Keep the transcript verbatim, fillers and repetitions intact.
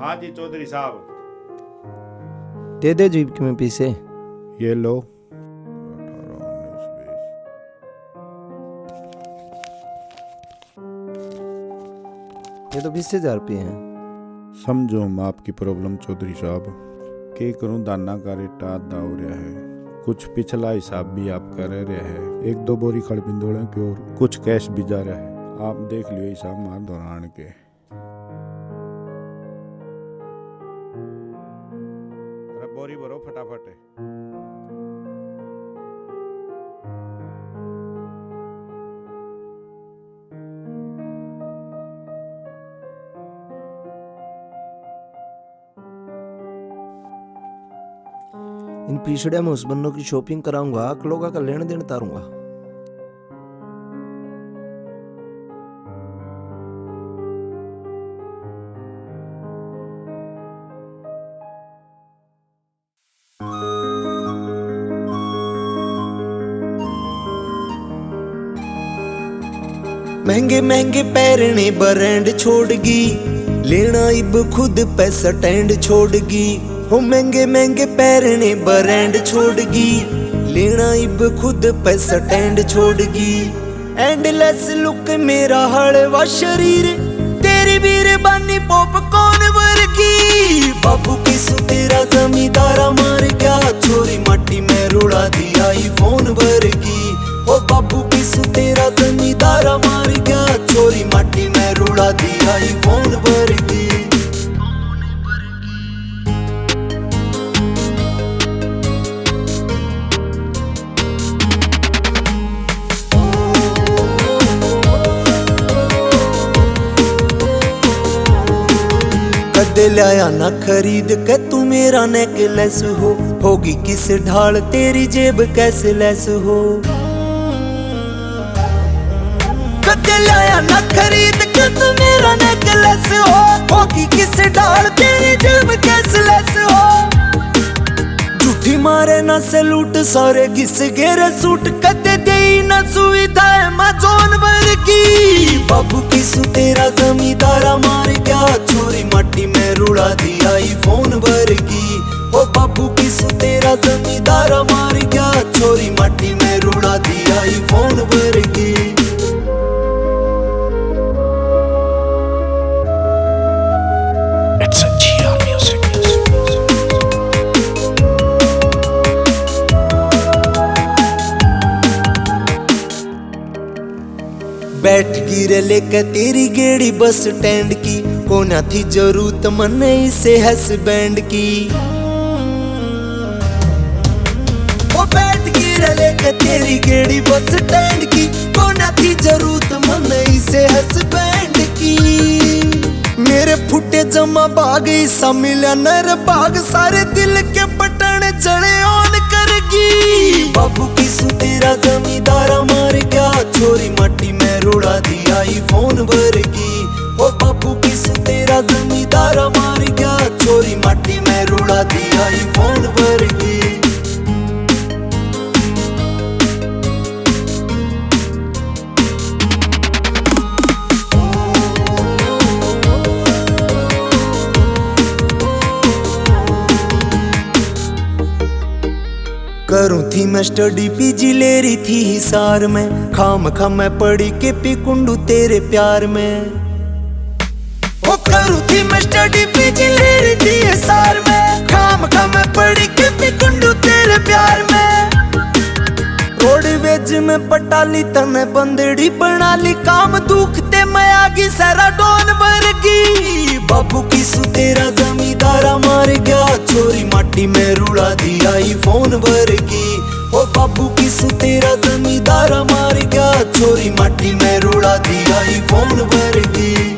हाँ जी चौधरी साहब। दे दे जीप में पीसे। ये लो। ये तो बीस हजार रुपये हैं। समझो हम आपकी प्रॉब्लम चौधरी साहब। के करूं दाना का रेट आधा हो रहा है, कुछ पिछला हिसाब भी आप कर रहे हैं, एक दो बोरी खड़ बिंदोड़े की और कुछ कैश भी जा रहा है। आप देख लियो हिसाब मार दौरान के। अरे बोरी भरो फटाफट। इन पिछड़े में उस बंदों की शॉपिंग कराऊंगा, अकलोगा का लेन देन तारूंगा। महंगे महंगे पैरने ब्रांड छोड़गी, लेना इब खुद पे स्टैंड छोड़गी। हो महंगे महंगे पैरने ब्रांड छोड़गी, लेना इब खुद पे स्टैंड छोड़गी। एंडलेस लुक मेरा हड़वा शरीर, तेरी वीर बानी पॉपकॉर्न वर्गी। बाबू किसु तेरा जमींदारा मार गया, छोरी माटी में रुड़ा दिया आईफोन वर्गी। ओ बाबू किसु तेरा जमींदारा मार गया, छोरी माटी में रुड़ा दिया आईफोन वर्गी। कदे लाया ना खरीद के तू मेरा नेकलेस हो, होगी किस ढाल तेरी जेब कैसे लेस हो। कदे लाया ना खरीद के तू मेरा नेकलेस हो, होगी किस ढाल तेरी जेब कैसे लेस हो। झूठी मारे ना सैलूट सारे घिस गेरे सूट, कदे दे ना सुविधा अमेज़न वर्गी। बाबू किसु तेरा जमींदारा मार गया, छोरी माटी में रुड़ा दिया आईफोन वर्गी। ओ बाबू किसु तेरा जमींदारा मार गया, छोरी माटी में रुड़ा दिया आईफोन वर्गी। बैठ गिरे लेके तेरी गेड़ी बस स्टैंड की, कोना थी जरूरत मने इसे हसबैंड की। ओ बैठ गिरे लेके तेरी गेड़ी बस स्टैंड की, कोना थी जरूरत मने इसे हसबैंड की। मेरे फुटे जमा भाग ईसा मिला नर भाग, सारे दिल के बटन चढ़े ऑन करगी। बाबू किसु तेरा जमींदारा मार गया, छोरी माटी में रुड़ा दिया आईफोन वर्गी। ओ बाबू किसु तेरा जमींदारा मार गया, छोरी माटी में रुड़ा दिया आईफोन वर्गी। करूँ थी मैं स्टडी पीजी ले रही थी हिसार में, खाम खा मैं पड़ी के पिकुंडू तेरे प्यार में। ओ करूँ थी मैं स्टडी पीजी ले रही थी हिसार में, खाम खा मैं पड़ी के पिकुंडू तेरे प्यार में। रोडवेज में पटाली तने बंदेड़ी बना ली, काम दुखते मैं आगी सारा डॉन वर्गी। बाबू किसु तेरा जमींदारा मार गया, छोरी माटी में रुड़ा दिया आईफोन वर्गी। ओ बाबू किसु तेरा जमींदारा मार गया, छोरी माटी में रुड़ा दिया आईफोन वर्गी।